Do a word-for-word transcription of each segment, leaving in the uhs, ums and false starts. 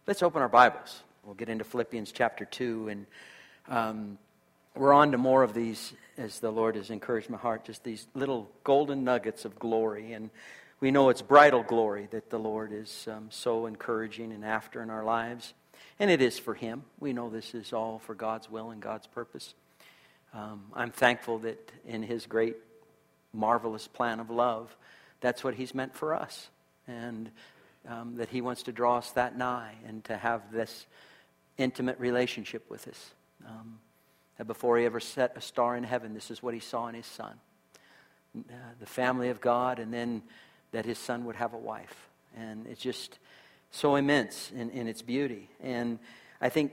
Let's open our Bibles. We'll get into Philippians chapter two, and um, we're on to more of these, as the Lord has encouraged my heart, just these little golden nuggets of glory. And we know it's bridal glory that the Lord is um, so encouraging and after in our lives. And it is for Him. We know this is all for God's will and God's purpose. Um, I'm thankful that in His great, marvelous plan of love, that's what He's meant for us. And Um, that He wants to draw us that nigh and to have this intimate relationship with us. Um, that before He ever set a star in heaven, this is what He saw in His Son. Uh, the family of God, and then that His Son would have a wife. And it's just so immense in, in its beauty. And I think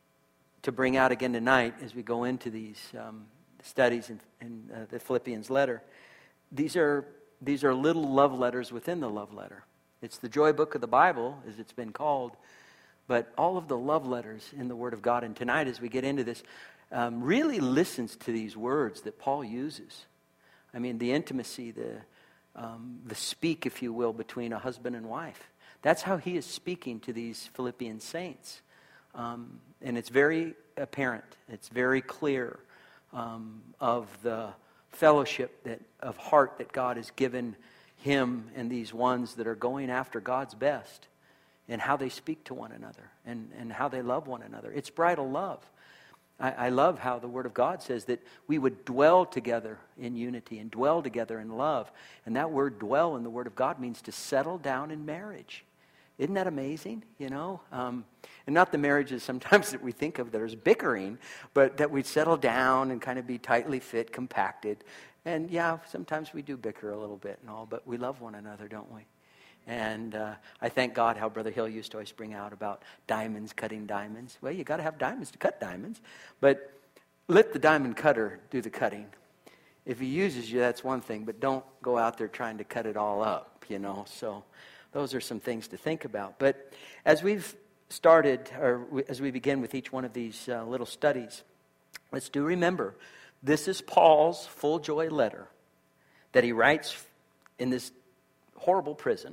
to bring out again tonight, as we go into these um, studies in, in uh, the Philippians letter, these are these are little love letters within the love letter. It's the joy book of the Bible, as it's been called, but all of the love letters in the Word of God. And tonight, as we get into this, um, really listens to these words that Paul uses. I mean, the intimacy, the um, the speak, if you will, between a husband and wife. That's how he is speaking to these Philippian saints. Um, and it's very apparent, it's very clear um, of the fellowship that of heart that God has given him and these ones that are going after God's best, and how they speak to one another and, and how they love one another. It's bridal love. I, I love how the Word of God says that we would dwell together in unity and dwell together in love. And that word dwell in the Word of God means to settle down in marriage. Isn't that amazing? You know, um, and not the marriages sometimes that we think of that are bickering, but that we settle down and kind of be tightly fit, compacted. And yeah, sometimes we do bicker a little bit and all, but we love one another, don't we? And uh, I thank God how Brother Hill used to always bring out about diamonds cutting diamonds. Well, you got to have diamonds to cut diamonds, but let the diamond cutter do the cutting. If he uses you, that's one thing, but don't go out there trying to cut it all up, you know. So those are some things to think about. But as we've started, or as we begin with each one of these uh, little studies, let's do remember, this is Paul's full joy letter that he writes in this horrible prison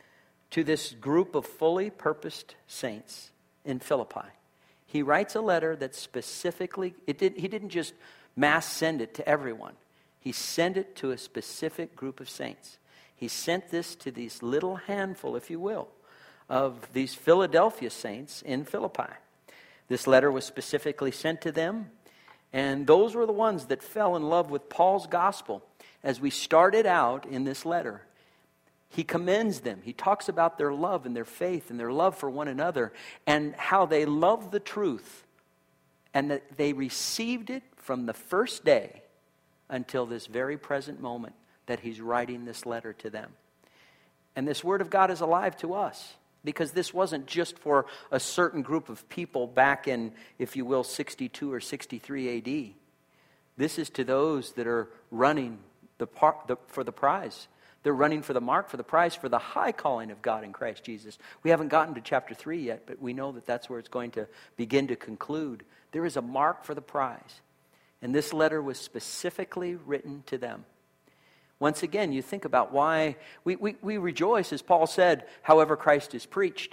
to this group of fully purposed saints in Philippi. He writes a letter that specifically, it did, he didn't just mass send it to everyone. He sent it to a specific group of saints. He sent this to these little handful, if you will, of these Philadelphia saints in Philippi. This letter was specifically sent to them. And those were the ones that fell in love with Paul's gospel. As we started out in this letter, he commends them. He talks about their love and their faith and their love for one another and how they love the truth and that they received it from the first day until this very present moment that he's writing this letter to them. And this Word of God is alive to us. Because this wasn't just for a certain group of people back in, if you will, sixty-two or sixty-three A D. This is to those that are running the par- the, for the prize. They're running for the mark, for the prize, for the high calling of God in Christ Jesus. We haven't gotten to chapter three yet, but we know that that's where it's going to begin to conclude. There is a mark for the prize. And this letter was specifically written to them. Once again, you think about why we, we, we rejoice, as Paul said, however Christ is preached.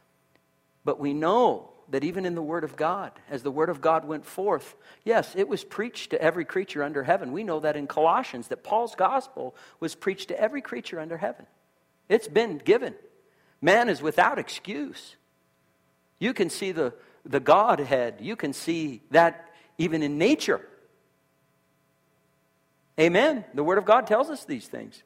But we know that even in the Word of God, as the Word of God went forth, yes, it was preached to every creature under heaven. We know that in Colossians, that Paul's gospel was preached to every creature under heaven. It's been given. Man is without excuse. You can see the, the Godhead. You can see that even in nature. Amen. The Word of God tells us these things.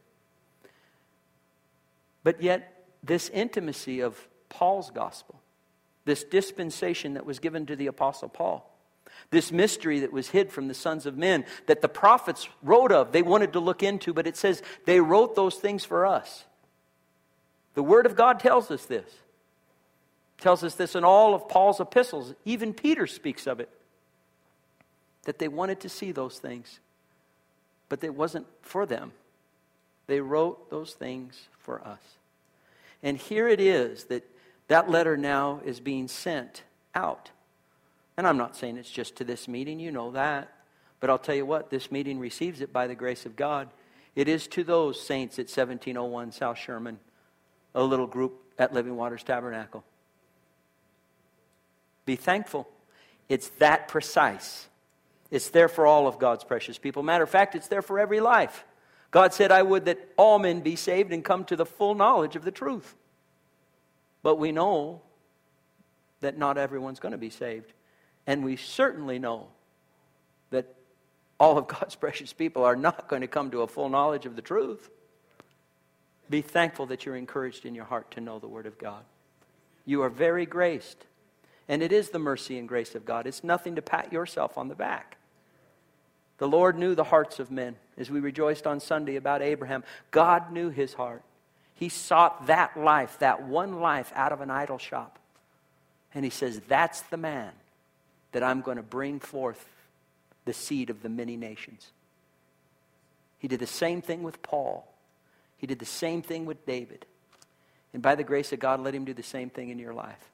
But yet, this intimacy of Paul's gospel, this dispensation that was given to the Apostle Paul, this mystery that was hid from the sons of men, that the prophets wrote of, they wanted to look into, but it says they wrote those things for us. The Word of God tells us this. Tells us this in all of Paul's epistles. Even Peter speaks of it. That they wanted to see those things. But it wasn't for them. They wrote those things for us. And here it is that that letter now is being sent out. And I'm not saying it's just to this meeting, you know that. But I'll tell you what, this meeting receives it by the grace of God. It is to those saints at seventeen oh one South Sherman, a little group at Living Waters Tabernacle. Be thankful. It's that precise. It's there for all of God's precious people. Matter of fact, it's there for every life. God said, I would that all men be saved and come to the full knowledge of the truth. But we know that not everyone's going to be saved. And we certainly know that all of God's precious people are not going to come to a full knowledge of the truth. Be thankful that you're encouraged in your heart to know the Word of God. You are very graced. And it is the mercy and grace of God. It's nothing to pat yourself on the back. The Lord knew the hearts of men. As we rejoiced on Sunday about Abraham, God knew his heart. He sought that life, that one life out of an idol shop. And he says, that's the man that I'm going to bring forth the seed of the many nations. He did the same thing with Paul. He did the same thing with David. And by the grace of God, let him do the same thing in your life.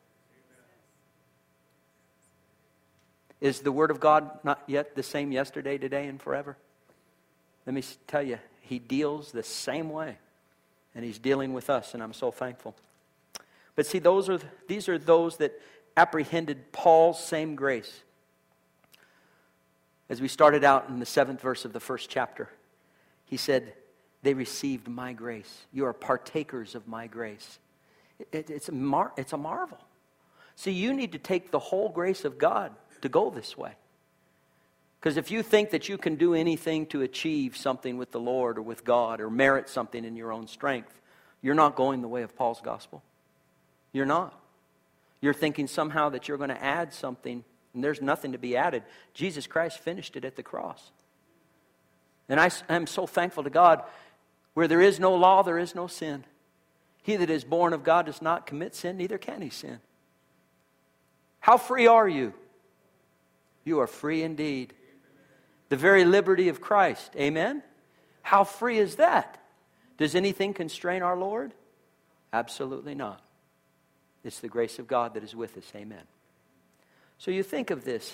Is the Word of God not yet the same yesterday, today, and forever? Let me tell you, He deals the same way. And He's dealing with us, and I'm so thankful. But see, those are these are those that apprehended Paul's same grace. As we started out in the seventh verse of the first chapter, he said, they received my grace. You are partakers of my grace. It, it, it's, a mar- it's a marvel. See, you need to take the whole grace of God to go this way. Because if you think that you can do anything to achieve something with the Lord or with God or merit something in your own strength, you're not going the way of Paul's gospel. You're not. You're thinking somehow that you're going to add something, and there's nothing to be added. Jesus Christ finished it at the cross. And I am so thankful to God, where there is no law, there is no sin. He that is born of God does not commit sin, neither can he sin. How free are you? You are free indeed. The very liberty of Christ. Amen? How free is that? Does anything constrain our Lord? Absolutely not. It's the grace of God that is with us. Amen. So you think of this.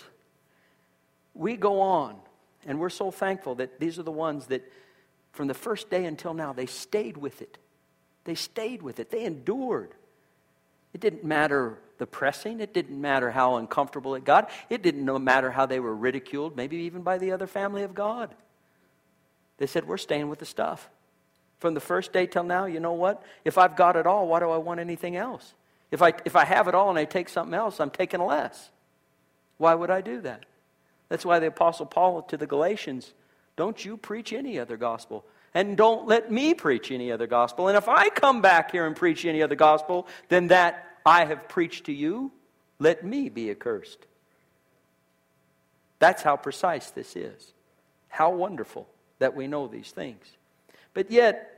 We go on, and we're so thankful that these are the ones that from the first day until now, they stayed with it. They stayed with it. They endured. It didn't matter the pressing. It didn't matter how uncomfortable it got. It didn't matter how they were ridiculed, maybe even by the other family of God. They said, we're staying with the stuff. From the first day till now, you know what? If I've got it all, why do I want anything else? If I, if I have it all and I take something else, I'm taking less. Why would I do that? That's why the Apostle Paul to the Galatians, don't you preach any other gospel. And don't let me preach any other gospel. And if I come back here and preach any other gospel than that I have preached to you, let me be accursed. That's how precise this is. How wonderful that we know these things. But yet,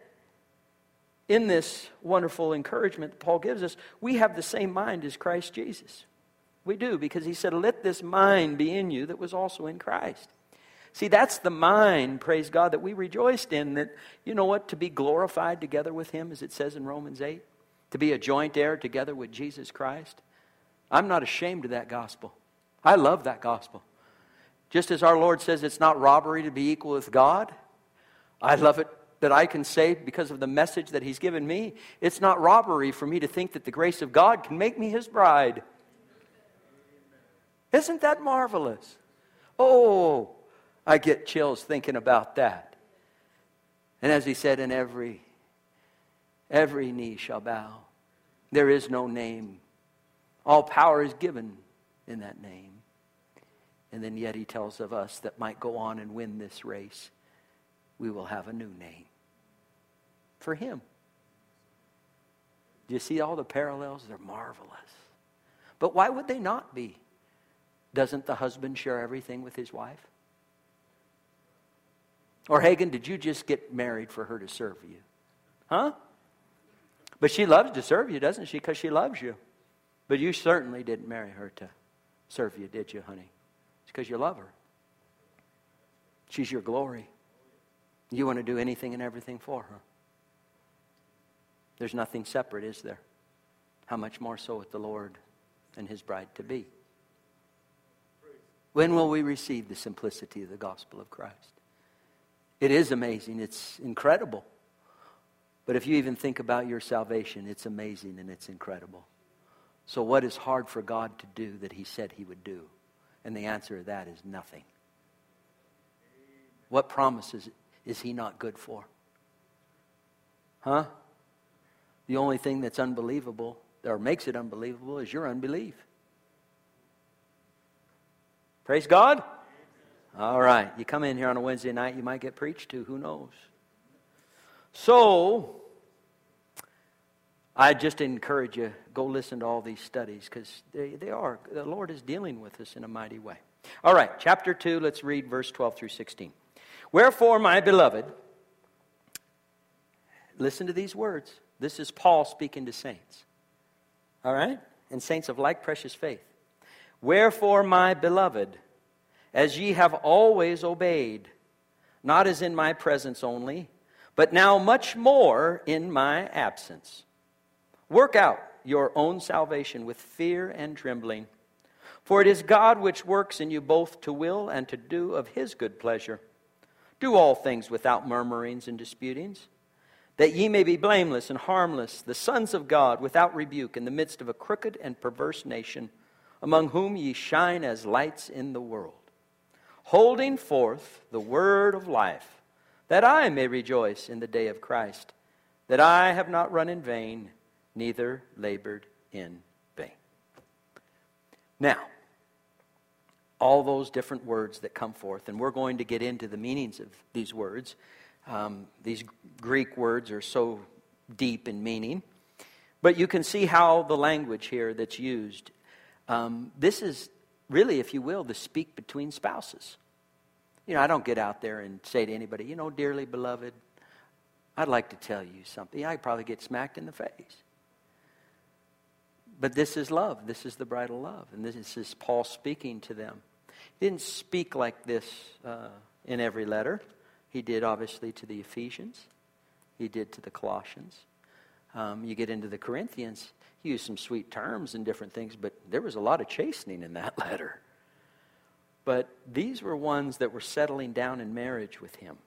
in this wonderful encouragement that Paul gives us, we have the same mind as Christ Jesus. We do, because he said, let this mind be in you that was also in Christ. See, that's the mind, praise God, that we rejoiced in, that, you know what, to be glorified together with him, as it says in Romans eight, to be a joint heir together with Jesus Christ. I'm not ashamed of that gospel. I love that gospel. Just as our Lord says it's not robbery to be equal with God, I love it that I can say, because of the message that he's given me, it's not robbery for me to think that the grace of God can make me his bride. Isn't that marvelous? Oh, I get chills thinking about that. And as he said, in every, every knee shall bow. There is no name. All power is given in that name. And then yet he tells of us that might go on and win this race. We will have a new name for him. Do you see all the parallels? They're marvelous. But why would they not be? Doesn't the husband share everything with his wife? Or Hagen, did you just get married for her to serve you? Huh? But she loves to serve you, doesn't she? Because she loves you. But you certainly didn't marry her to serve you, did you, honey? It's because you love her. She's your glory. You want to do anything and everything for her. There's nothing separate, is there? How much more so with the Lord and his bride to be? When will we receive the simplicity of the gospel of Christ? It is amazing. It's incredible. But if you even think about your salvation, it's amazing and it's incredible. So what is hard for God to do that he said he would do? And the answer to that is nothing. What promises is he not good for? Huh? The only thing that's unbelievable, or makes it unbelievable, is your unbelief. Praise God. All right. You come in here on a Wednesday night, you might get preached to. Who knows? So, I just encourage you, go listen to all these studies, because they, they are, the Lord is dealing with us in a mighty way. All right, chapter two, let's read verse twelve through sixteen. Wherefore, my beloved, listen to these words. This is Paul speaking to saints. All right? And saints of like precious faith. Wherefore, my beloved, as ye have always obeyed, not as in my presence only, but now much more in my absence, work out your own salvation with fear and trembling. For it is God which works in you both to will and to do of his good pleasure. Do all things without murmurings and disputings, that ye may be blameless and harmless, the sons of God, without rebuke, in the midst of a crooked and perverse nation, among whom ye shine as lights in the world, holding forth the word of life, that I may rejoice in the day of Christ, that I have not run in vain, neither labored in vain. Now, all those different words that come forth, and we're going to get into the meanings of these words. Um, these Greek words are so deep in meaning. But you can see how the language here that's used, um, this is really, if you will, the speak between spouses. You know, I don't get out there and say to anybody, you know, dearly beloved, I'd like to tell you something. I'd probably get smacked in the face. But this is love. This is the bridal love. And this is Paul speaking to them. He didn't speak like this uh, in every letter. He did, obviously, to the Ephesians. He did to the Colossians. Um, you get into the Corinthians, he used some sweet terms and different things, but there was a lot of chastening in that letter. But these were ones that were settling down in marriage with him.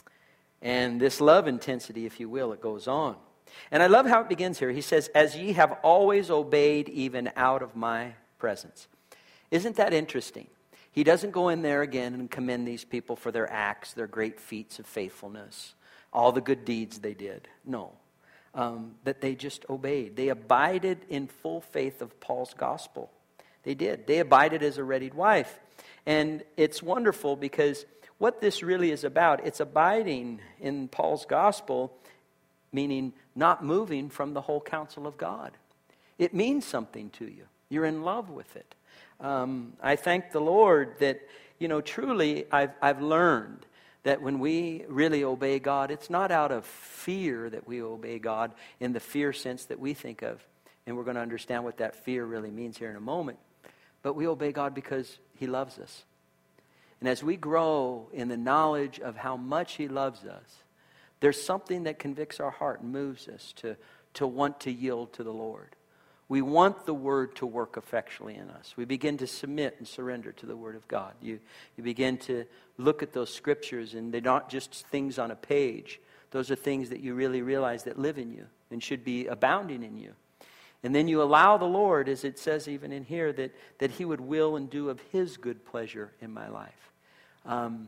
And this love intensity, if you will, it goes on. And I love how it begins here. He says, as ye have always obeyed even out of my presence. Isn't that interesting? He doesn't go in there again and commend these people for their acts, their great feats of faithfulness, all the good deeds they did. No. Um, that they just obeyed. They abided in full faith of Paul's gospel. They did. They abided as a readied wife. And it's wonderful because what this really is about, it's abiding in Paul's gospel, meaning not moving from the whole counsel of God. It means something to you. You're in love with it. Um, I thank the Lord that, you know, truly I've, I've learned that when we really obey God, it's not out of fear that we obey God in the fear sense that we think of. And we're going to understand what that fear really means here in a moment. But we obey God because he loves us. And as we grow in the knowledge of how much he loves us, there's something that convicts our heart and moves us to, to want to yield to the Lord. We want the Word to work effectually in us. We begin to submit and surrender to the Word of God. You, you begin to look at those Scriptures, and they're not just things on a page. Those are things that you really realize that live in you and should be abounding in you. And then you allow the Lord, as it says even in here, that, that he would will and do of his good pleasure in my life. Um,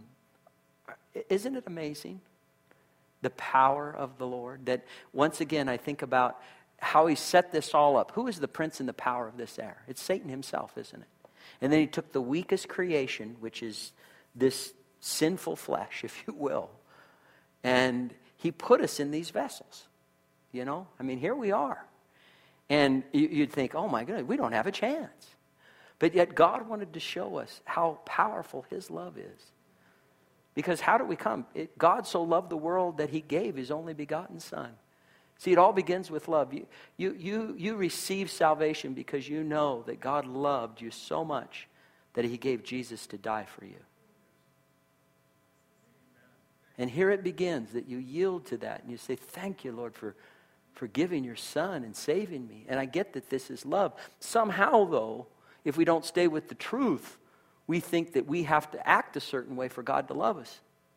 isn't it amazing? The power of the Lord. That once again I think about how he set this all up. Who is the prince and the power of this air? It's Satan himself, isn't it? And then he took the weakest creation, which is this sinful flesh, if you will, and he put us in these vessels. You know? I mean, here we are. And you'd think, oh my goodness, we don't have a chance. But yet God wanted to show us how powerful his love is. Because how do we come? It, God so loved the world that he gave his only begotten Son. See, it all begins with love. You, you, you, you receive salvation because you know that God loved you so much that he gave Jesus to die for you. And here it begins, that you yield to that and you say, thank you, Lord, for, for giving your Son and saving me. And I get that this is love. Somehow, though, if we don't stay with the truth, we think that we have to act a certain way for God to love us.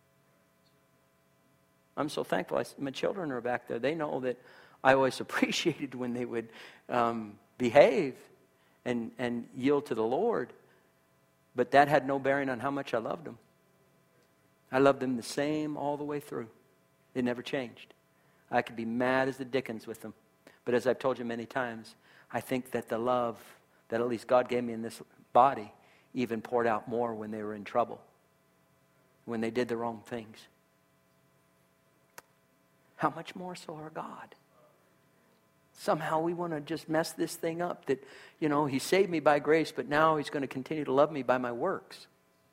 I'm so thankful. I, my children are back there. They know that I always appreciated when they would um, behave and, and yield to the Lord. But that had no bearing on how much I loved them. I loved them the same all the way through. It never changed. I could be mad as the dickens with them. But as I've told you many times, I think that the love that at least God gave me in this body even poured out more when they were in trouble, when they did the wrong things. How much more so our God? Somehow we want to just mess this thing up that, you know, He saved me by grace, but now He's going to continue to love me by my works.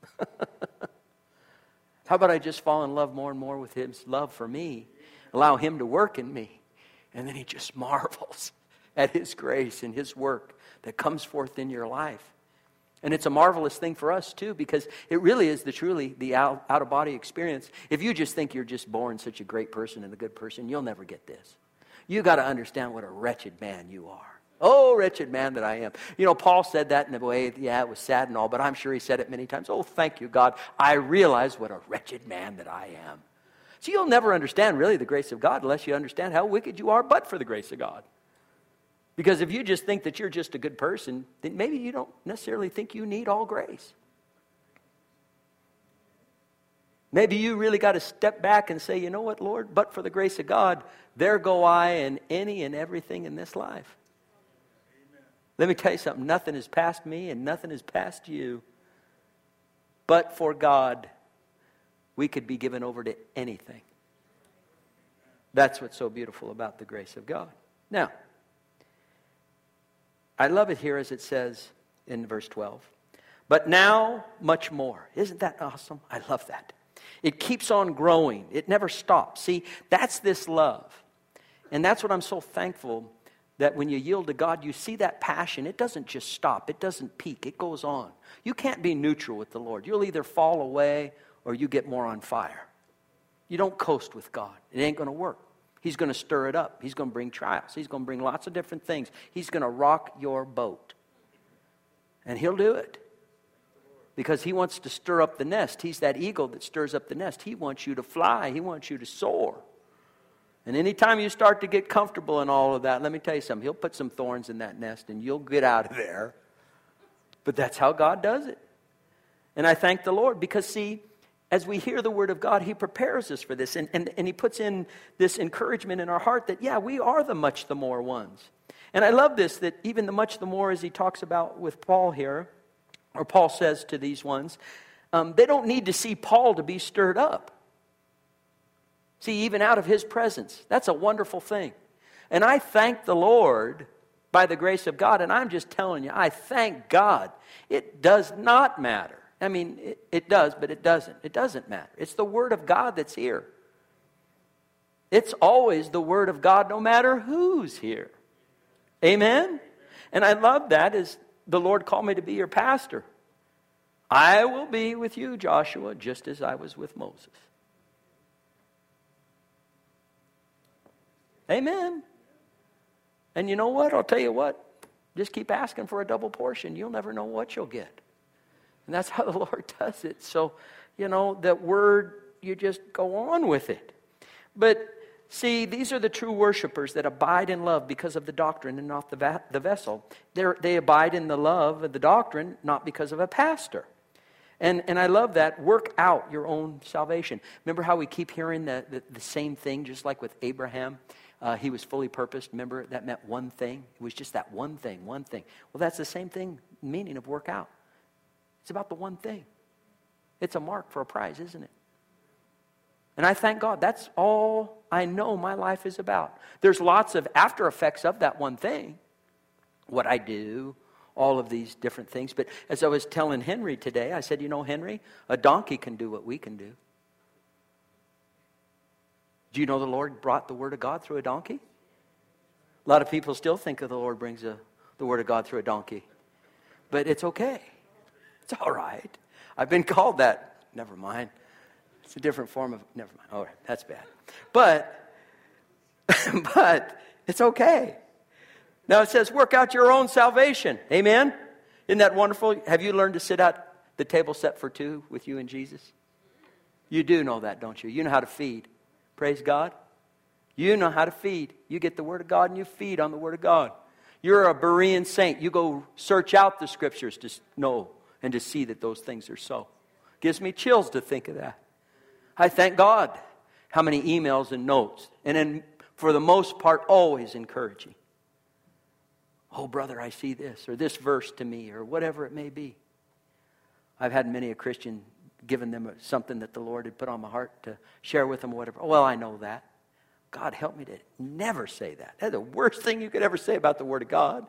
How about I just fall in love more and more with His love for me, allow Him to work in me, and then He just marvels at His grace and His work that comes forth in your life. And it's a marvelous thing for us too, because it really is the truly the out, out-of-body experience. If you just think you're just born such a great person and a good person, you'll never get this. You got to understand what a wretched man you are. Oh, wretched man that I am. You know, Paul said that in a way, yeah, it was sad and all, but I'm sure he said it many times. Oh, thank you, God. I realize what a wretched man that I am. So you'll never understand really the grace of God unless you understand how wicked you are, but for the grace of God. Because if you just think that you're just a good person, then maybe you don't necessarily think you need all grace. Maybe you really got to step back and say, you know what, Lord, but for the grace of God, there go I in any and everything in this life. Amen. Let me tell you something. Nothing is past me and nothing is past you. But for God, we could be given over to anything. That's what's so beautiful about the grace of God. Now, I love it here as it says in verse twelve. But now much more. Isn't that awesome? I love that. It keeps on growing. It never stops. See, that's this love. And that's what I'm so thankful that when you yield to God, you see that passion. It doesn't just stop. It doesn't peak. It goes on. You can't be neutral with the Lord. You'll either fall away or you get more on fire. You don't coast with God. It ain't going to work. He's going to stir it up. He's going to bring trials. He's going to bring lots of different things. He's going to rock your boat. And He'll do it. Because He wants to stir up the nest. He's that eagle that stirs up the nest. He wants you to fly. He wants you to soar. And anytime you start to get comfortable in all of that, let me tell you something. He'll put some thorns in that nest and you'll get out of there. But that's how God does it. And I thank the Lord because, see, as we hear the Word of God, He prepares us for this. And, and, and He puts in this encouragement in our heart that, yeah, we are the much the more ones. And I love this, that even the much the more, as he talks about with Paul here, or Paul says to these ones, um, they don't need to see Paul to be stirred up. See, even out of his presence. That's a wonderful thing. And I thank the Lord by the grace of God. And I'm just telling you, I thank God. It does not matter. I mean, it, it does, but it doesn't. It doesn't matter. It's the Word of God that's here. It's always the Word of God no matter who's here. Amen? And I love that as the Lord called me to be your pastor. I will be with you, Joshua, just as I was with Moses. Amen. And you know what? I'll tell you what. Just keep asking for a double portion. You'll never know what you'll get. And that's how the Lord does it. So, you know, that word, you just go on with it. But see, these are the true worshipers that abide in love because of the doctrine and not the, va- the vessel. They're, they abide in the love of the doctrine, not because of a pastor. And, and I love that. Work out your own salvation. Remember how we keep hearing the, the, the same thing, just like with Abraham? Uh, he was fully purposed. Remember, that meant one thing. It was just that one thing, one thing. Well, that's the same thing, meaning of work out. It's about the one thing. It's a mark for a prize, isn't it? And I thank God. That's all I know my life is about. There's lots of after effects of that one thing. What I do, all of these different things. But as I was telling Henry today, I said, you know, Henry, a donkey can do what we can do. Do you know the Lord brought the Word of God through a donkey? A lot of people still think that the Lord brings a, the Word of God through a donkey. But it's okay. It's all right. I've been called that. Never mind. It's a different form of, never mind. All right, that's bad. But, but it's okay. Now it says, work out your own salvation. Amen? Isn't that wonderful? Have you learned to sit at the table set for two with you and Jesus? You do know that, don't you? You know how to feed. Praise God. You know how to feed. You get the Word of God and you feed on the Word of God. You're a Berean saint. You go search out the Scriptures to know and to see that those things are so. Gives me chills to think of that. I thank God how many emails and notes. And then, for the most part, always encouraging. Oh, brother, I see this, or this verse to me, or whatever it may be. I've had many a Christian given them something that the Lord had put on my heart to share with them or whatever. Well, I know that. God help me to never say that. That's the worst thing you could ever say about the Word of God.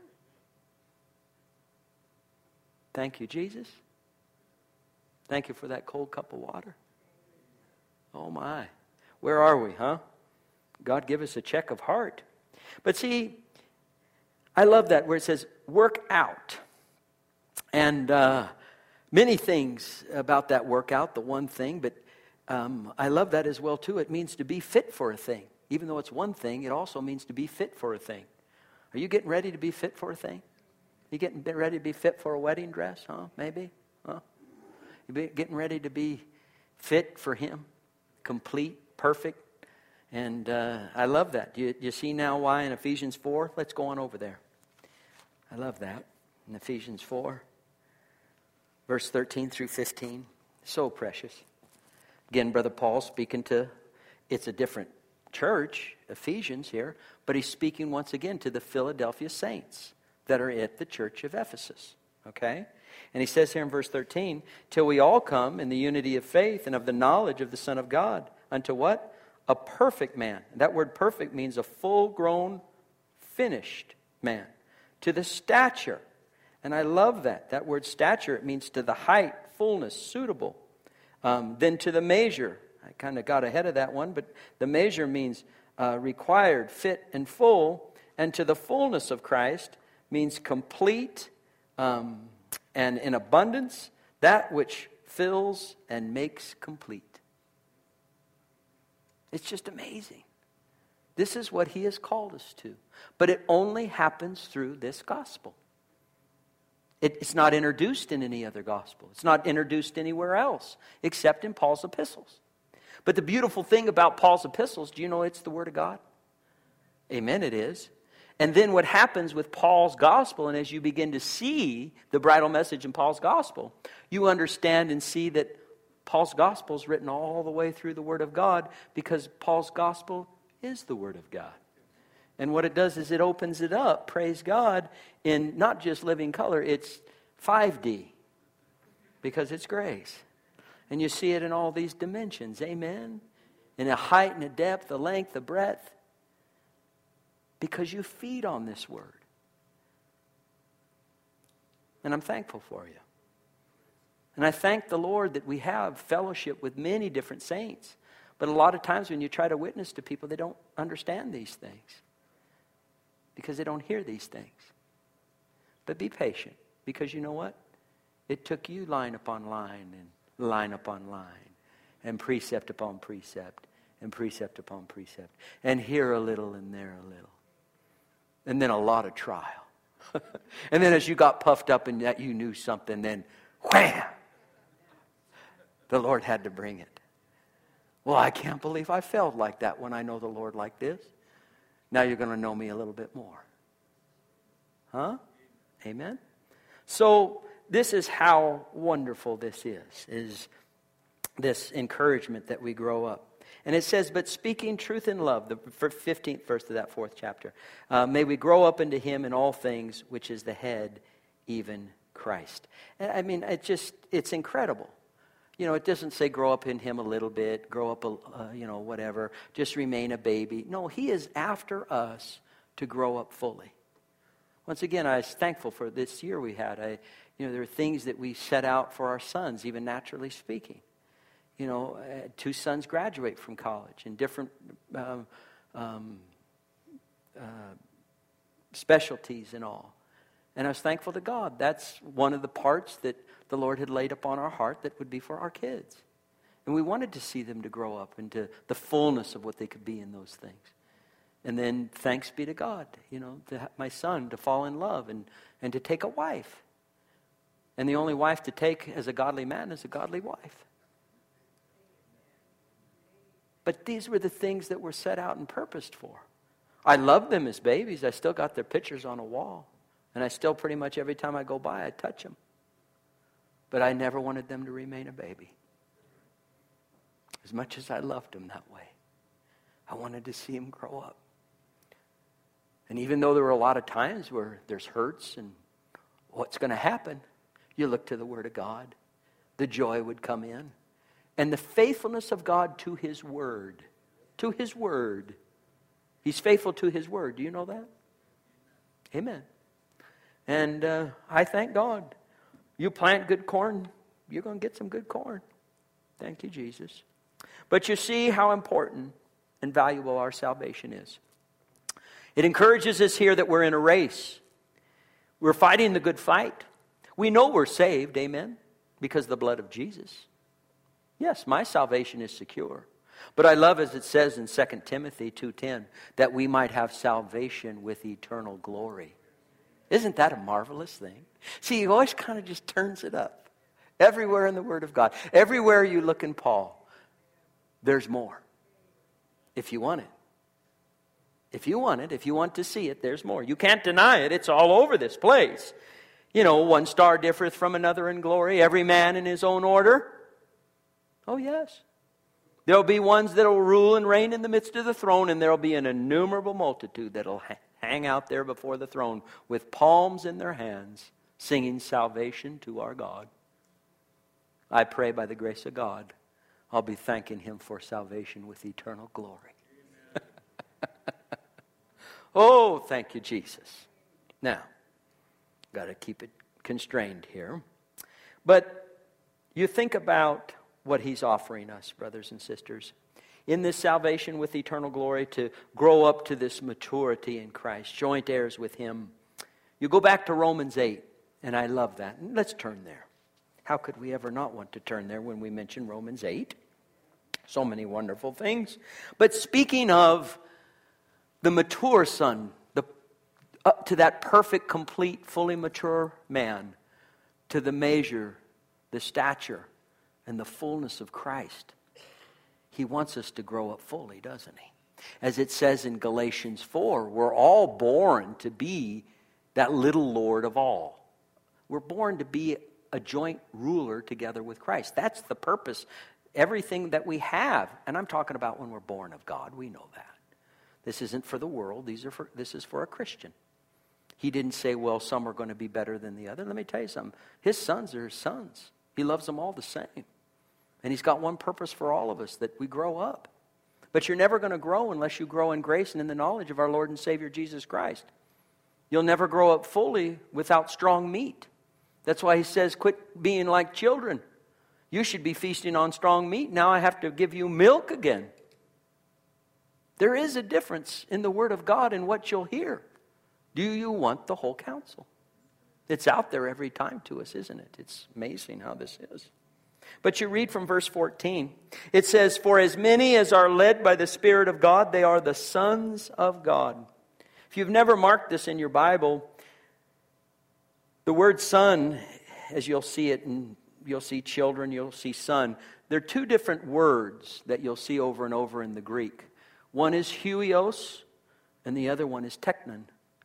Thank you, Jesus. Thank you for that cold cup of water. Oh my. Where are we, huh? God give us a check of heart. But see, I love that where it says, work out. And uh, many things about that workout, the one thing, but um, I love that as well too. It means to be fit for a thing. Even though it's one thing, it also means to be fit for a thing. Are you getting ready to be fit for a thing? You getting ready to be fit for a wedding dress, huh? Maybe? Huh? You be getting ready to be fit for Him? Complete, perfect? And uh, I love that. You, you see now why in Ephesians four? Let's go on over there. I love that. In Ephesians four, verse thirteen through fifteen. So precious. Again, Brother Paul speaking to, it's a different church, Ephesians here, but he's speaking once again to the Philadelphia saints that are at the church of Ephesus. Okay? And he says here in verse thirteen, till we all come in the unity of faith and of the knowledge of the Son of God, unto what? A perfect man. And that word perfect means a full-grown, finished man. To the stature. And I love that. That word stature, it means to the height, fullness, suitable. Um, then to the measure. I kind of got ahead of that one, but the measure means uh, required, fit, and full. And to the fullness of Christ means complete um, and in abundance, that which fills and makes complete. It's just amazing. This is what He has called us to. But it only happens through this gospel. It, it's not introduced in any other gospel. It's not introduced anywhere else except in Paul's epistles. But the beautiful thing about Paul's epistles, do you know it's the Word of God? Amen, it is. And then what happens with Paul's gospel, and as you begin to see the bridal message in Paul's gospel, you understand and see that Paul's gospel is written all the way through the Word of God because Paul's gospel is the Word of God. And what it does is it opens it up, praise God, in not just living color, it's five D because it's grace. And you see it in all these dimensions, amen? In a height and a depth, a length, a breadth. Because you feed on this Word. And I'm thankful for you. And I thank the Lord that we have fellowship with many different saints. But a lot of times when you try to witness to people, they don't understand these things. Because they don't hear these things. But be patient. Because you know what? It took you line upon line and line upon line. And precept upon precept. And precept upon precept. And here a little and there a little. And then a lot of trial. And then as you got puffed up and that you knew something, then wham! The Lord had to bring it. Well, I can't believe I felt like that when I know the Lord like this. Now you're going to know me a little bit more. Huh? Amen? So this is how wonderful this is, is this encouragement that we grow up. And it says, but speaking truth in love, the fifteenth verse of that fourth chapter, uh, may we grow up into Him in all things, which is the head, even Christ. I mean, it just, it's incredible. You know, it doesn't say grow up in Him a little bit, grow up, a, uh, you know, whatever, just remain a baby. No, He is after us to grow up fully. Once again, I was thankful for this year we had. I, you know, there are things that we set out for our sons, even naturally speaking. You know, I had two sons graduate from college in different um, um, uh, specialties and all. And I was thankful to God. That's one of the parts that the Lord had laid upon our heart that would be for our kids. And we wanted to see them to grow up into the fullness of what they could be in those things. And then thanks be to God, you know, to have my son to fall in love and, and to take a wife. And the only wife to take as a godly man is a godly wife. But these were the things that were set out and purposed for. I love them as babies. I still got their pictures on a wall. And I still pretty much every time I go by, I touch them. But I never wanted them to remain a baby. As much as I loved them that way, I wanted to see them grow up. And even though there were a lot of times where there's hurts and what's going to happen, you look to the Word of God. The joy would come in. And the faithfulness of God to His Word. To His Word. He's faithful to His Word. Do you know that? Amen. And uh, I thank God. You plant good corn, you're going to get some good corn. Thank you, Jesus. But you see how important and valuable our salvation is. It encourages us here that we're in a race. We're fighting the good fight. We know we're saved, amen, because of the blood of Jesus. Yes, my salvation is secure. But I love, as it says in Second Timothy two ten, that we might have salvation with eternal glory. Isn't that a marvelous thing? See, he always kind of just turns it up. Everywhere in the Word of God. Everywhere you look in Paul, there's more. If you want it. If you want it, if you want to see it, there's more. You can't deny it. It's all over this place. You know, one star differeth from another in glory, every man in his own order. Oh, yes. There'll be ones that'll rule and reign in the midst of the throne, and there'll be an innumerable multitude that'll hang out there before the throne with palms in their hands, singing salvation to our God. I pray by the grace of God, I'll be thanking Him for salvation with eternal glory. Oh, thank you, Jesus. Now, got to keep it constrained here. But you think about what He's offering us, brothers and sisters, in this salvation with eternal glory, to grow up to this maturity in Christ, joint heirs with Him. You go back to Romans eight, and I love that. Let's turn there. How could we ever not want to turn there when we mention Romans eight? So many wonderful things. But speaking of the mature son, the up to that perfect, complete, fully mature man, to the measure, the stature, and the fullness of Christ. He wants us to grow up fully, doesn't He? As it says in Galatians four, we're all born to be that little Lord of all. We're born to be a joint ruler together with Christ. That's the purpose. Everything that we have, and I'm talking about when we're born of God, we know that. This isn't for the world. These are for, this is for a Christian. He didn't say, well, some are going to be better than the other. Let me tell you something. His sons are His sons. He loves them all the same. And He's got one purpose for all of us, that we grow up. But you're never going to grow unless you grow in grace and in the knowledge of our Lord and Savior Jesus Christ. You'll never grow up fully without strong meat. That's why He says, quit being like children. You should be feasting on strong meat. Now I have to give you milk again. There is a difference in the Word of God and what you'll hear. Do you want the whole counsel? It's out there every time to us, isn't it? It's amazing how this is. But you read from verse fourteen. It says, for as many as are led by the Spirit of God, they are the sons of God. If you've never marked this in your Bible, the word son, as you'll see it, and you'll see children, you'll see son, they're two different words that you'll see over and over in the Greek. One is huios, and the other one is teknon.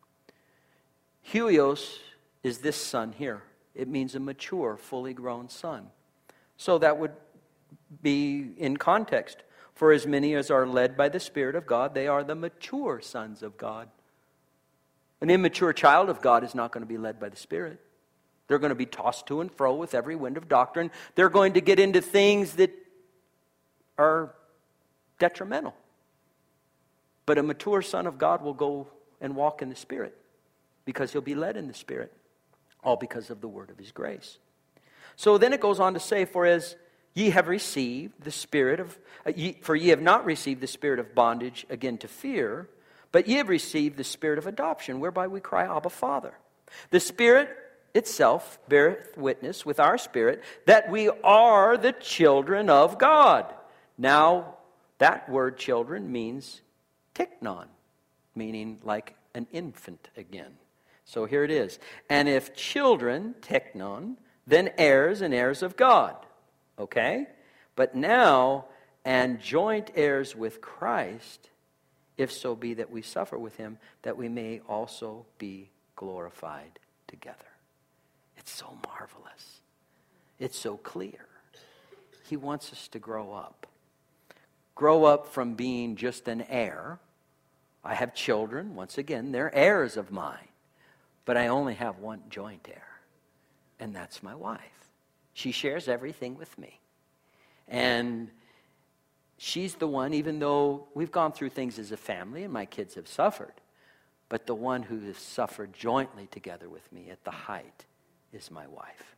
Huios is this son here. It means a mature, fully grown son. So that would be in context. For as many as are led by the Spirit of God, they are the mature sons of God. An immature child of God is not going to be led by the Spirit. They're going to be tossed to and fro with every wind of doctrine. They're going to get into things that are detrimental. But a mature son of God will go and walk in the Spirit because he'll be led in the Spirit, all because of the word of His grace. So then it goes on to say, for as ye have received the spirit of, uh, ye, for ye have not received the spirit of bondage again to fear, but ye have received the spirit of adoption, whereby we cry, Abba, Father. The Spirit itself beareth witness with our spirit that we are the children of God. Now, that word children means teknon, meaning like an infant again. So here it is. And if children, teknon, then heirs and heirs of God. Okay? But now, and joint heirs with Christ, if so be that we suffer with him, that we may also be glorified together. It's so marvelous. It's so clear. He wants us to grow up. Grow up from being just an heir. I have children. Once again, they're heirs of mine. But I only have one joint heir. And that's my wife. She shares everything with me. And she's the one, even though we've gone through things as a family and my kids have suffered, but the one who has suffered jointly together with me at the height is my wife.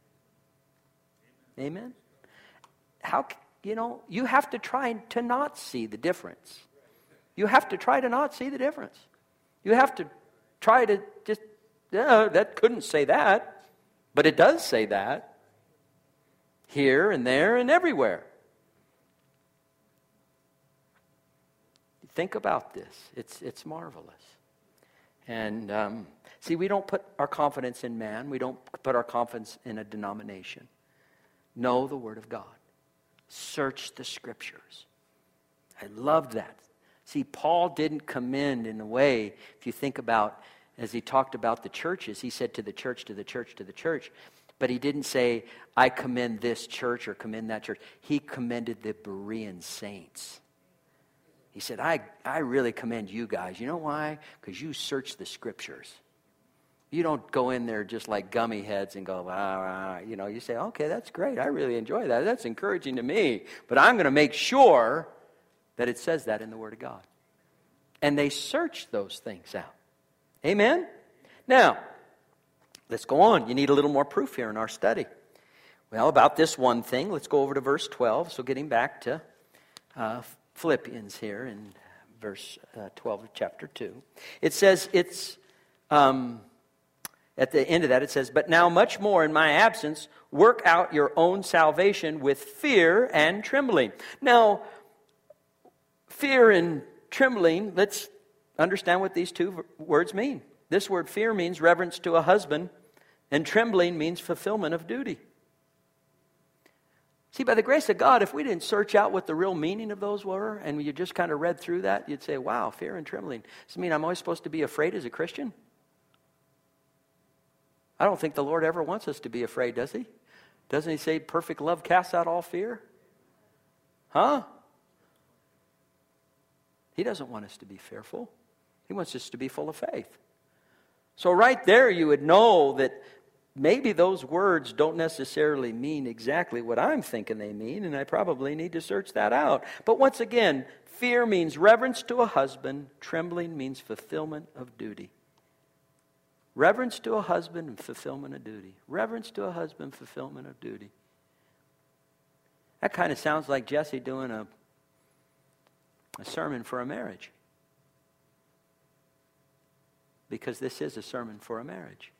Amen? How, you know, you have to try to not see the difference. You have to try to not see the difference. You have to try to just, yeah, that couldn't say that, but it does say that. Here and there and everywhere. Think about this. It's it's marvelous. And um, see, we don't put our confidence in man. We don't put our confidence in a denomination. Know the Word of God. Search the Scriptures. I love that. See, Paul didn't commend in a way, if you think about, as he talked about the churches, he said to the church, to the church, to the church. But he didn't say, I commend this church or commend that church. He commended the Berean saints. He said, I, I really commend you guys. You know why? Because you search the Scriptures. You don't go in there just like gummy heads and go, ah, ah. You know, you say, okay, that's great. I really enjoy that. That's encouraging to me. But I'm going to make sure that it says that in the Word of God. And they search those things out. Amen? Now, let's go on. You need a little more proof here in our study. Well, about this one thing, let's go over to verse twelve. So getting back to uh, Philippians here in verse uh, twelve of chapter two. It says, it's, um, at the end of that, it says, but now much more in my absence, work out your own salvation with fear and trembling. Now, fear and trembling, let's understand what these two words mean. This word fear means reverence to a husband, and trembling means fulfillment of duty. See, by the grace of God, if we didn't search out what the real meaning of those were, and you just kind of read through that, you'd say, wow, fear and trembling. Does it mean I'm always supposed to be afraid as a Christian? I don't think the Lord ever wants us to be afraid, does he? Doesn't he say perfect love casts out all fear? Huh? He doesn't want us to be fearful. He wants us to be full of faith. So right there you would know that maybe those words don't necessarily mean exactly what I'm thinking they mean, and I probably need to search that out. But once again, fear means reverence to a husband. Trembling means fulfillment of duty. Reverence to a husband and fulfillment of duty. Reverence to a husband, fulfillment of duty. That kind of sounds like Jesse doing a, a sermon for a marriage. Because this is a sermon for a marriage.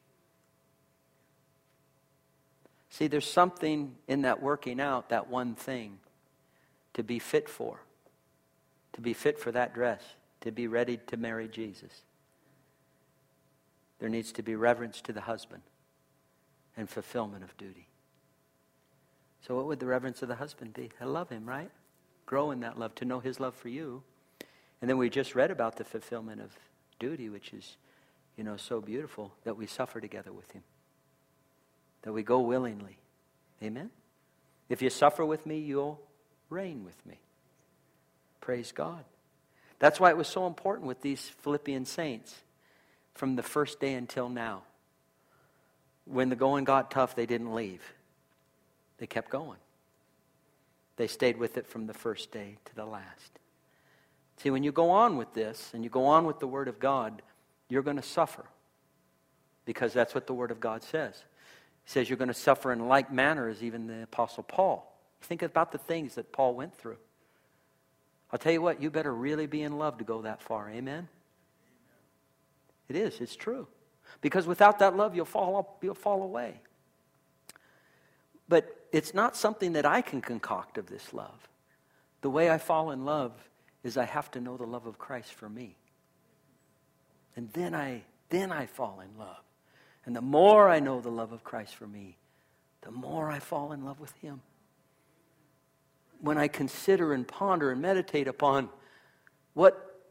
See, there's something in that working out, that one thing, to be fit for. To be fit for that dress. To be ready to marry Jesus. There needs to be reverence to the husband and fulfillment of duty. So what would the reverence of the husband be? I love him, right? Grow in that love, to know his love for you. And then we just read about the fulfillment of duty, which is, you know, so beautiful, that we suffer together with him. That we go willingly. Amen? If you suffer with me, you'll reign with me. Praise God. That's why it was so important with these Philippian saints from the first day until now. When the going got tough, they didn't leave. They kept going. They stayed with it from the first day to the last. See, when you go on with this, and you go on with the Word of God, you're going to suffer. Because that's what the Word of God says. He says you're going to suffer in like manner as even the Apostle Paul. Think about the things that Paul went through. I'll tell you what, you better really be in love to go that far. Amen? It is. It's true. Because without that love, you'll fall up, you'll fall away. But it's not something that I can concoct of this love. The way I fall in love is I have to know the love of Christ for me. And then I, then I fall in love. And the more I know the love of Christ for me, the more I fall in love with him. When I consider and ponder and meditate upon what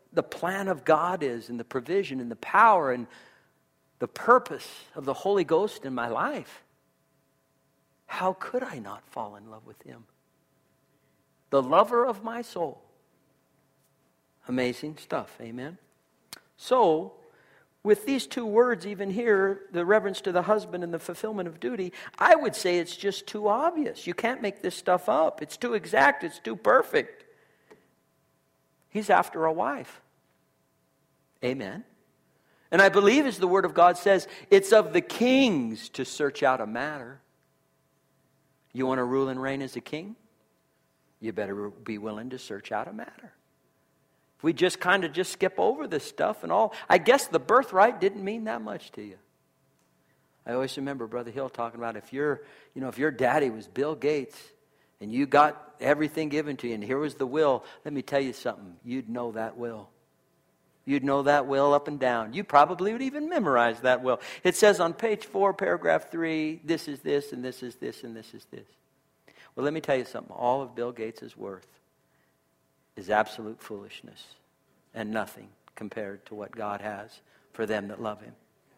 the plan of God is, and the provision and the power and the purpose of the Holy Ghost in my life, how could I not fall in love with Him? The lover of my soul. Amazing stuff, amen? So, with these two words even here, the reverence to the husband and the fulfillment of duty, I would say it's just too obvious. You can't make this stuff up. It's too exact. It's too perfect. He's after a wife. Amen. And I believe, as the Word of God says, it's of the kings to search out a matter. You want to rule and reign as a king? You better be willing to search out a matter. If we just kind of just skip over this stuff and all, I guess the birthright didn't mean that much to you. I always remember Brother Hill talking about if your, you know, if your daddy was Bill Gates and you got everything given to you and here was the will, let me tell you something, you'd know that will. You'd know that will up and down. You probably would even memorize that will. It says on page four, paragraph three, this is this and this is this and this is this. Well, let me tell you something. All of Bill Gates' worth is absolute foolishness and nothing compared to what God has for them that love Him.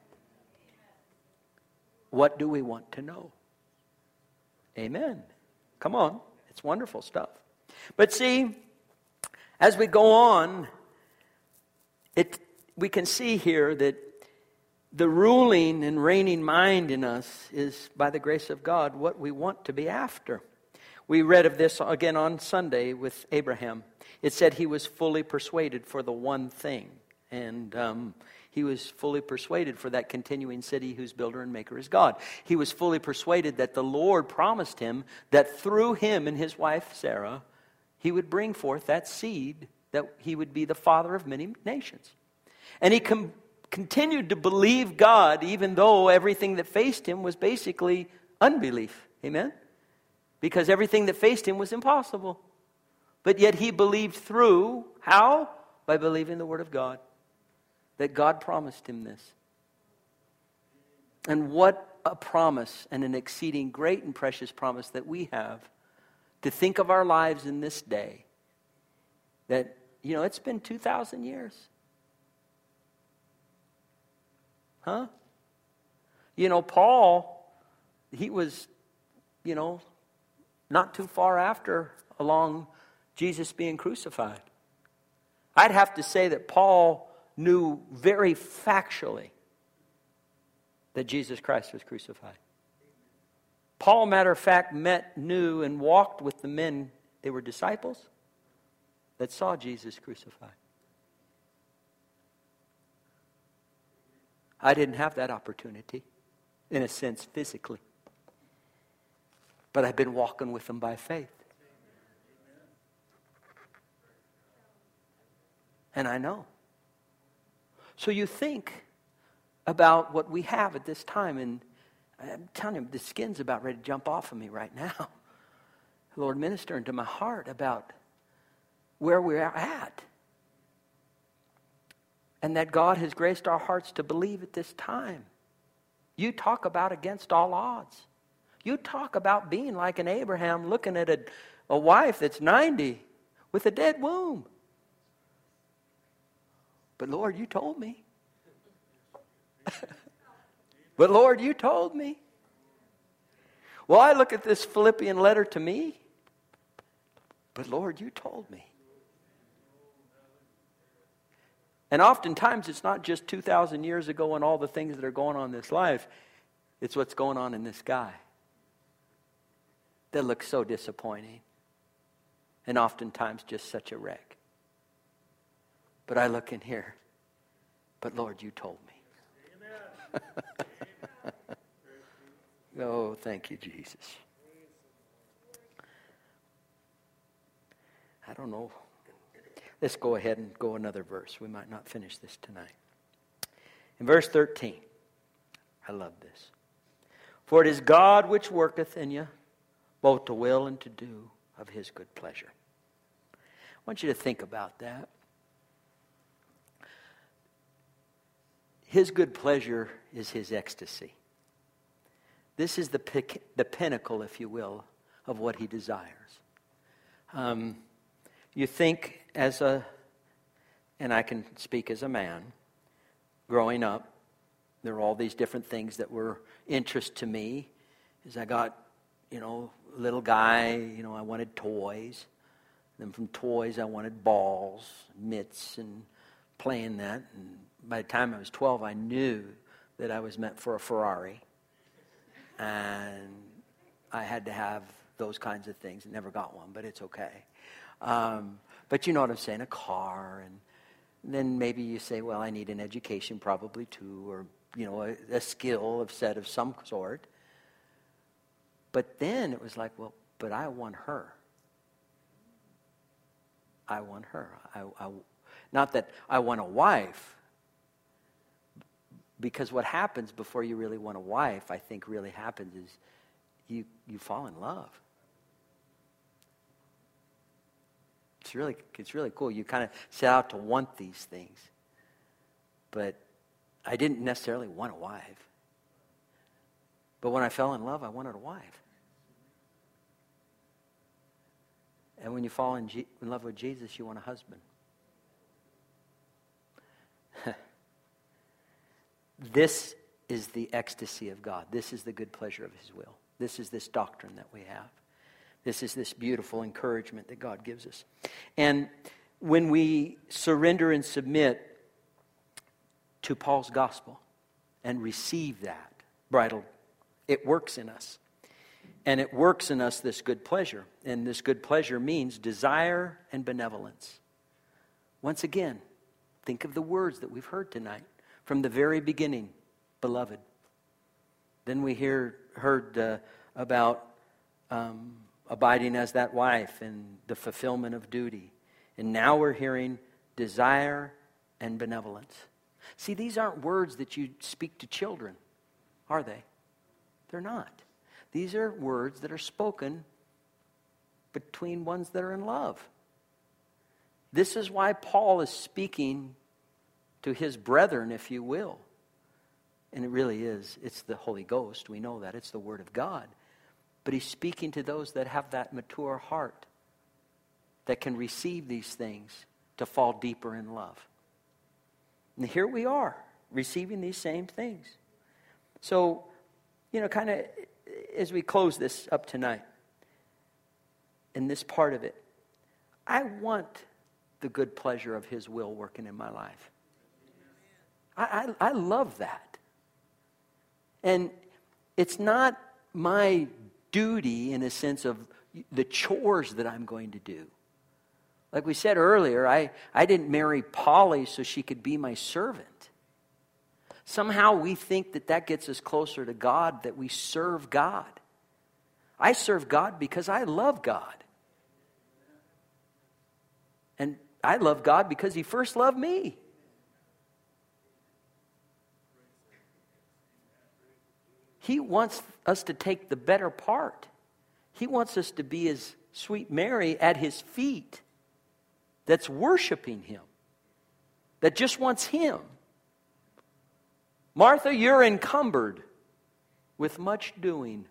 What do we want to know? Amen. Come on. It's wonderful stuff. But see, as we go on, it we can see here that the ruling and reigning mind in us is, by the grace of God, what we want to be after. We read of this again on Sunday with Abraham. It said he was fully persuaded for the one thing. And um, he was fully persuaded for that continuing city whose builder and maker is God. He was fully persuaded that the Lord promised him that through him and his wife Sarah, he would bring forth that seed, that he would be the father of many nations. And he com- continued to believe God even though everything that faced him was basically unbelief. Amen? Because everything that faced him was impossible. But yet he believed through, how? By believing the Word of God. That God promised him this. And what a promise, and an exceeding great and precious promise that we have to think of our lives in this day. That, you know, it's been two thousand years. Huh? You know, Paul, he was, you know, not too far after along Jesus being crucified. I'd have to say that Paul knew very factually that Jesus Christ was crucified. Paul, matter of fact, met, knew, and walked with the men, they were disciples, that saw Jesus crucified. I didn't have that opportunity, in a sense, physically. But I've been walking with them by faith. And I know. So you think about what we have at this time, and I'm telling you, the skin's about ready to jump off of me right now. Lord, minister into my heart about where we're at. And that God has graced our hearts to believe at this time. You talk about against all odds. You talk about being like an Abraham looking at a, a wife that's ninety with a dead womb. But Lord, you told me. But Lord, you told me. Well, I look at this Philippian letter to me. But Lord, you told me. And oftentimes it's not just two thousand years ago and all the things that are going on in this life. It's what's going on in this guy. That looks so disappointing. And oftentimes just such a wreck. But I look in here. But Lord, you told me. Oh, thank you, Jesus. I don't know. Let's go ahead and go another verse. We might not finish this tonight. In verse thirteen, I love this. For it is God which worketh in you, both to will and to do of His good pleasure. I want you to think about that. His good pleasure is His ecstasy. This is the, pic- the pinnacle, if you will, of what He desires. Um, you think as a and I can speak as a man, growing up, there were all these different things that were interest to me. As I got, you know, little guy, you know, I wanted toys. Then from toys, I wanted balls, mitts, and playing that. And by the time I was twelve, I knew that I was meant for a Ferrari. And I had to have those kinds of things. I never got one, but it's okay. Um, but you know what I'm saying, a car. And then maybe you say, well, I need an education probably too, or, you know, a, a skill of set of some sort. But then it was like, well, but I want her. I want her. I, I, not that I want a wife, because what happens before you really want a wife, I think really happens is you, you fall in love. It's really, it's really cool. You kind of set out to want these things. But I didn't necessarily want a wife. But when I fell in love, I wanted a wife. And when you fall in, G- in love with Jesus, you want a husband. This is the ecstasy of God. This is the good pleasure of His will. This is this doctrine that we have. This is this beautiful encouragement that God gives us. And when we surrender and submit to Paul's gospel and receive that bridal, it works in us. And it works in us this good pleasure. And this good pleasure means desire and benevolence. Once again, think of the words that we've heard tonight. From the very beginning, beloved. Then we hear heard uh, about um, abiding as that wife and the fulfillment of duty. And now we're hearing desire and benevolence. See, these aren't words that you speak to children, are they? They're not. These are words that are spoken between ones that are in love. This is why Paul is speaking to his brethren, if you will. And it really is. It's the Holy Ghost. We know that. It's the Word of God. But he's speaking to those that have that mature heart that can receive these things to fall deeper in love. And here we are, receiving these same things. So, you know, kind of as we close this up tonight, in this part of it, I want the good pleasure of His will working in my life. I, I, I love that. And it's not my duty in a sense of the chores that I'm going to do. Like we said earlier, I, I didn't marry Polly so she could be my servant. Somehow we think that that gets us closer to God, that we serve God. I serve God because I love God. And I love God because He first loved me. He wants us to take the better part. He wants us to be as sweet Mary at His feet, that's worshiping Him, that just wants Him. Martha, you're encumbered with much doing.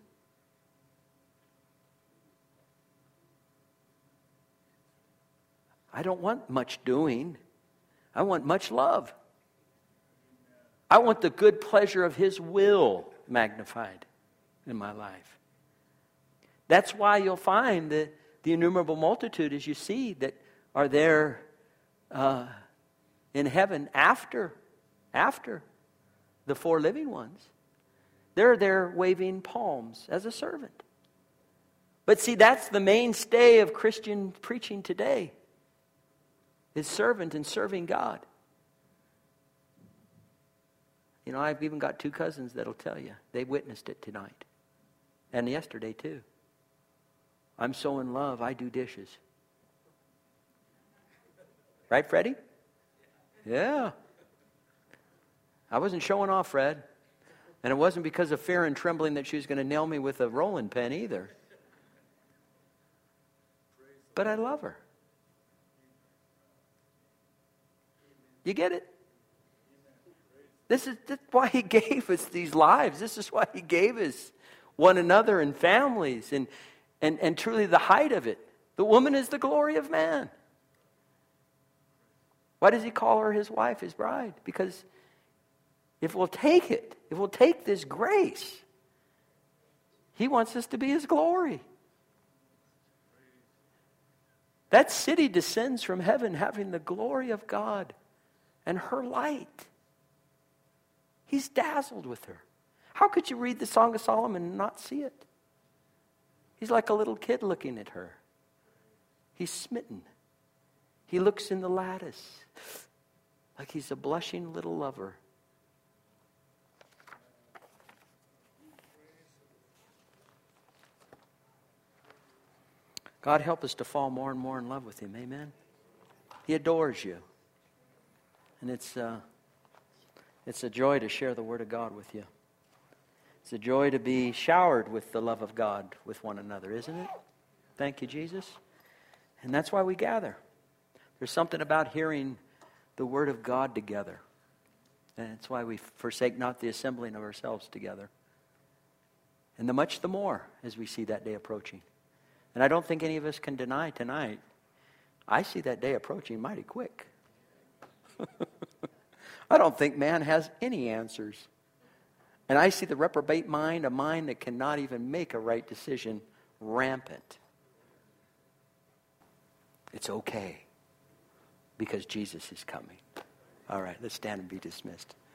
I don't want much doing. I want much love. I want the good pleasure of His will magnified in my life. That's why you'll find that the innumerable multitude, as you see, that are there uh, in heaven after, after the four living ones. They're there waving palms as a servant. But see, that's the mainstay of Christian preaching today, is servant and serving God. You know, I've even got two cousins that'll tell you. They witnessed it tonight. And yesterday too. I'm so in love, I do dishes. Right, Freddie? Yeah. I wasn't showing off, Fred. And it wasn't because of fear and trembling that she was going to nail me with a rolling pin either. But I love her. You get it? This is, this is why He gave us these lives. This is why He gave us one another and families. And, and, and truly the height of it. The woman is the glory of man. Why does he call her his wife, his bride? Because if we'll take it, if we'll take this grace, he wants us to be his glory. That city descends from heaven having the glory of God and her light. He's dazzled with her. How could you read the Song of Solomon and not see it? He's like a little kid looking at her. He's smitten. He looks in the lattice like he's a blushing little lover. God, help us to fall more and more in love with him. Amen. He adores you. And it's, uh, it's a joy to share the Word of God with you. It's a joy to be showered with the love of God with one another, isn't it? Thank you, Jesus. And that's why we gather. There's something about hearing the Word of God together. And that's why we forsake not the assembling of ourselves together. And the much the more as we see that day approaching. And I don't think any of us can deny tonight, I see that day approaching mighty quick. I don't think man has any answers. And I see the reprobate mind, a mind that cannot even make a right decision, rampant. It's okay, because Jesus is coming. All right, let's stand and be dismissed.